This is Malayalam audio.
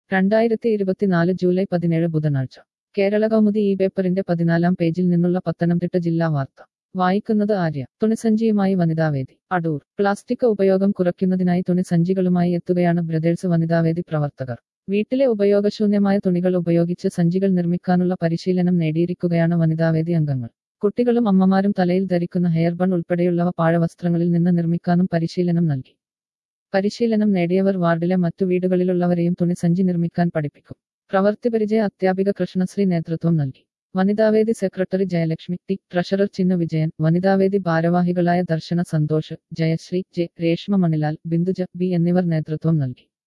2024 ജൂലൈ 17 ബുധനാഴ്ച കേരള കൗമുദി ഈ പേപ്പറിന്റെ 14-ാം പേജിൽ നിന്നുള്ള പത്തനംതിട്ട ജില്ലാ വാർത്ത വായിക്കുന്നത് ആര്യ. തുണിസഞ്ചിയുമായി വനിതാവേദി അടൂർ. പ്ലാസ്റ്റിക് ഉപയോഗം കുറയ്ക്കുന്നതിനായി തുണിസഞ്ചികളുമായി എത്തുകയാണ് ബ്രദേഴ്സ് വനിതാവേദി പ്രവർത്തകർ. വീട്ടിലെ ഉപയോഗശൂന്യമായ തുണികൾ ഉപയോഗിച്ച് സഞ്ചികൾ നിർമ്മിക്കാനുള്ള പരിശീലനം നേടിയിരിക്കുകയാണ് വനിതാവേദി അംഗങ്ങൾ. കുട്ടികളും അമ്മമാരും തലയിൽ ധരിക്കുന്ന ഹെയർ ബൺ ഉൾപ്പെടെയുള്ളവ പാഴവസ്ത്രങ്ങളിൽ നിന്ന് നിർമ്മിക്കാനും പരിശീലനം നൽകി. പരിശീലനം നേടിയവർ വാർഡിലെ മറ്റു വീടുകളിലുള്ളവരെയും തുണിസഞ്ചി നിർമ്മിക്കാൻ പഠിപ്പിക്കും. പ്രവൃത്തിപരിചയ അധ്യാപിക കൃഷ്ണശ്രീ നേതൃത്വം നൽകി. വനിതാവേദി secretary Jayalakshmi T, treasurer Chinnu Vijayan, വനിതാവേദി ഭാരവാഹികളായ ദർശന സന്തോഷ്, ജയശ്രീ ജെ, രേഷ്മ മണിലാൽ, ബിന്ദുജ ബി എന്നിവർ നേതൃത്വം നൽകി.